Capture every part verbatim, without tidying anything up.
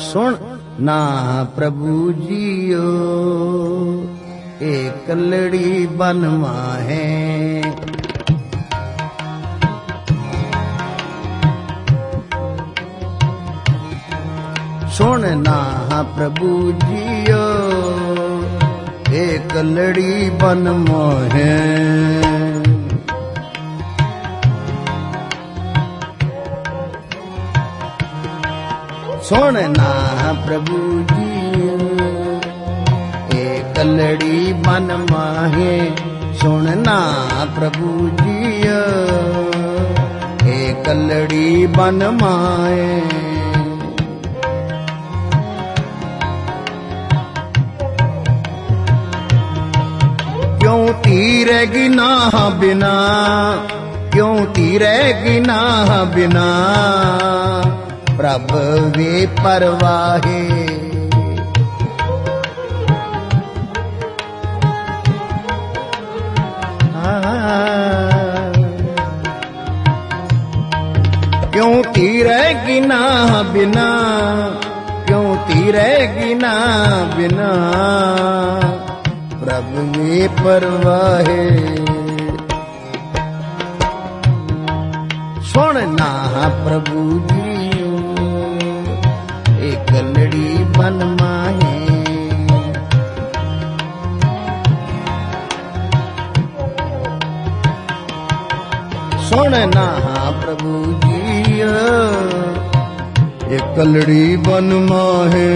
सुन ना प्रभु जियो एक लड़ी बनवा है। सुन ना प्रभु जियो एक लड़ी बनवा है। सुन ना प्रभु जियो एक लड़ी बन माहे। सुन ना प्रभु जियो एक लड़ी बन माहे। क्यों तीरेगी ना बिना, क्यों तीरेगी ना बिना प्रभ वे परवाहे। क्यों तीरेगी ना बिना, क्यों तीरेगी ना बिना प्रभ वे परवाहे। सुन ना प्रभु जी एक लड़ी बन माहे। सुन ना प्रभु जी एक लड़ी बन माहे।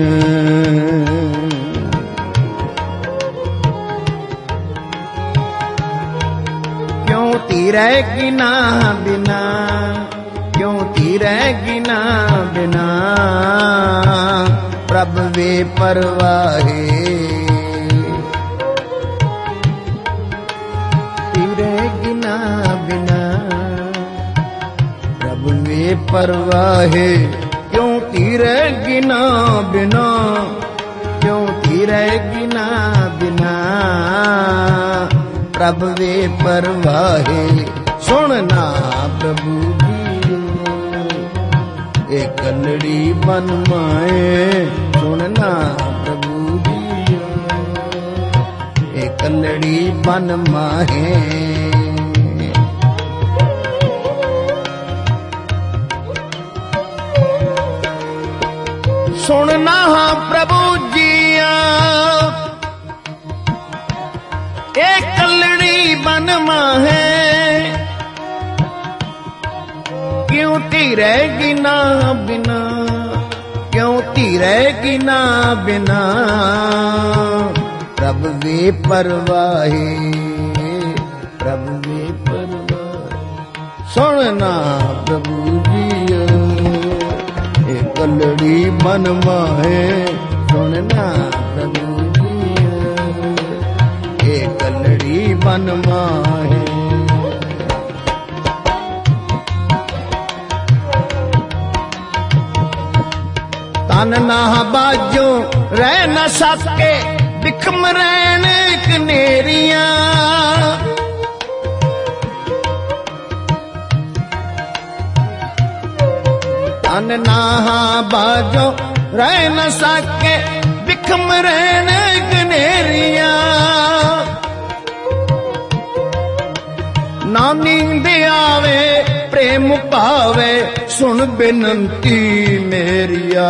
क्यों तीरेगी ना बिना, क्यों तीरेगी ना बिना प्रभ वे परवाहे। तीरेगी ना बिना प्रभ वे परवाहे। क्यों तीरेगी ना बिना, क्यों तीरेगी ना बिना प्रभ वे परवाहे। सुन ना प्रभु एक लड़ी बन माए। सुन ना प्रभु जी एक लड़ी बन माहे। सुन ना प्रभु जी एक लड़ी बन माहे। क्यों तीरेगी ना बिना, क्यों तीरेगी ना बिना प्रभ वे परवाहे। प्रभ वे परवाहे। सुन ना प्रभु जी एक लड़ी बन माहे। सुन ना प्रभु जी एक लड़ी बन माहे। तन ना बाजो रह न सके बिखम रैन कनेरिया। तन ना बाजो रह न सके बिखम रैन कनेरिया। ना नींद आवे प्रेम पावे सुन बेनंती मेरिया।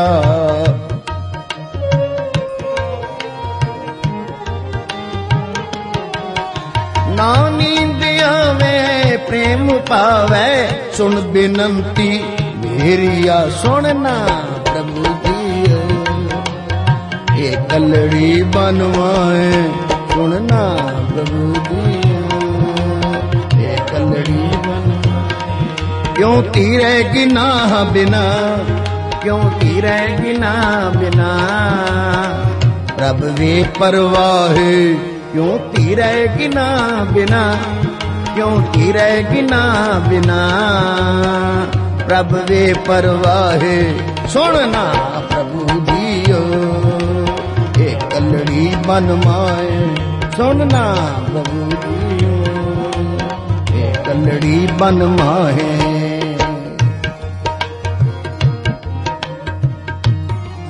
ना नींद आवे प्रेम पावे सुन बेनंती मेरिया। सुन ना प्रभु जी एक लड़ी बनवाए। सुन ना प्रभु जी एक लड़ी बनवाए। क्यों तीरेगी ना बिना, क्यों तीरेगी ना बिना प्रभ वे परवाहे। क्यों तीरेगी ना बिना, क्यों तीरेगी ना बिना प्रभ वे परवाहे। सुन ना प्रभु जियो एक लड़ी बनवाए। सुन ना प्रभु जियो एक लड़ी बनवाए।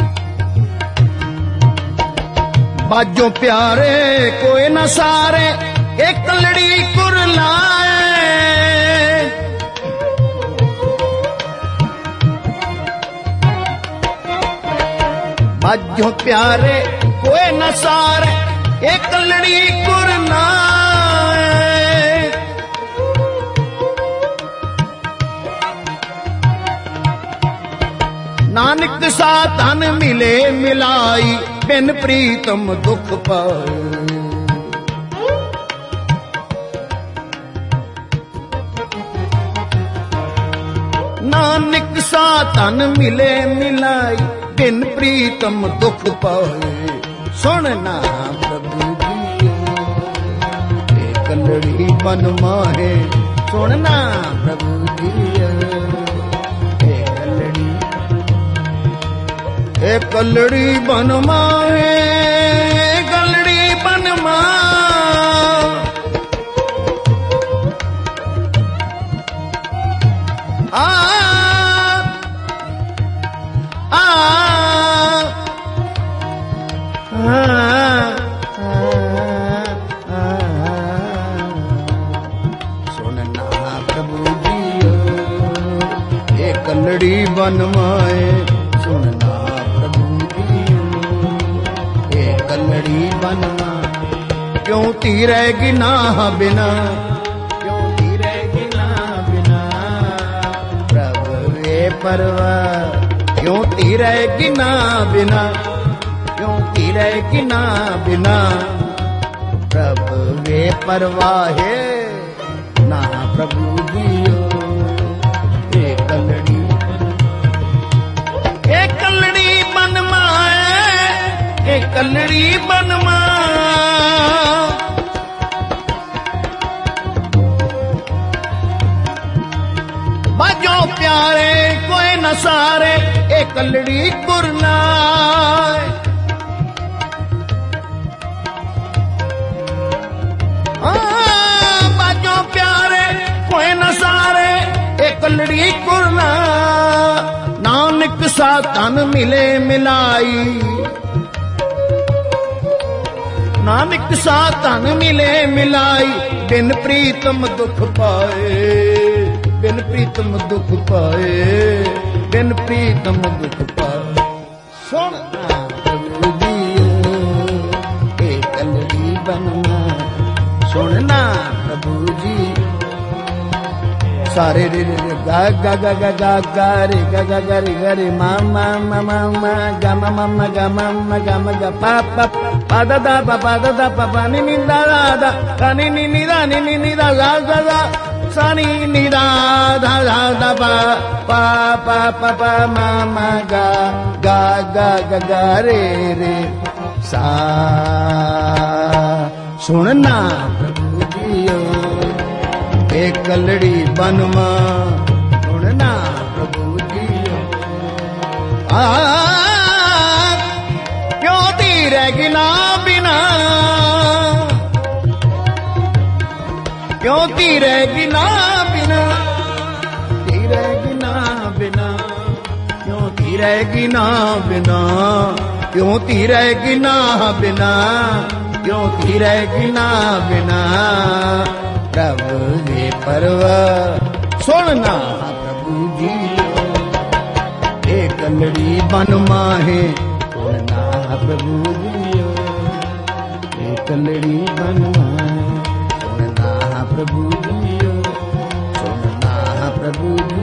बाजों प्यारे कोई न सारे एक लड़ी कुरलाए। बाजों प्यारे कोई न सारे एक लड़ी कुरलाए। नानक सा तन मिले मिलाई बिन प्रीतम दुख पाए। नानक सा तन मिले मिलाई बिन प्रीतम दुख पाए। सुनना प्रभु जी एक लड़ी बन माहे। सुनना प्रभु जी एक लड़ी बन माहे। गलड़ी बन मां आ आ सुनना प्रभु जी एक लड़ी बन माए। सुनना लड़ी बनना क्यों तीरेगी ना बिना। क्यों तीरेगी ना बिना प्रभु वे परवाह। क्यों तीरेगी ना बिना। क्यों तीरेगी ना बिना प्रभु वे परवाह ना प्रभु जियो। एक लड़ी एक लड़ी बन माए। एक लड़ी बन मां बाजो प्यारे कोई न सारे एक लड़ी कुरलाए। बाजो प्यारे कोई न सारे एक लड़ी कुरलाए। नानक सा तन मिले मिलाई। नानक सा तन मिले मिलाई बिन प्रीतम दुख पाए। बिन प्रीतम दुख पाए। बिन प्रीतम दुख पाए। सुनना प्रभु जी एक लड़ी बनना। सुनना प्रभु जी सारे रे रे गा गा गा गा गा गा रे गा गा गा रे गा रे मा मा मा मा मा गा मा मा मा गा मा मा गा मा गा पा पा पा दा दा पा पा दा दा पा पा नि नि दा दा दा दा नि नि नि दा नि नि नि दा दा दा दा सा नि नि दा दा दा दा पा पा पा पा पा मा मा गा गा गा गा गा रे रे सा। सुनना प्रभु जियो एक लड़ी बन मां। सुनना प्रभु जियो आ क्यों तीरेगी ना बिना। क्यों तीरेगी ना बिना। तीरेगी ना बिना क्यों तीरेगी ना बिना। क्यों तीरेगी ना बिना। क्यों तीरेगी ना बिना प्रभु वे परवाह। सुनना प्रभु जी एक लड़ी बन माहे। सुनना प्रभु जी एक लड़ी बन माहे। सुनना प्रभु जी। सुनना प्रभु जी।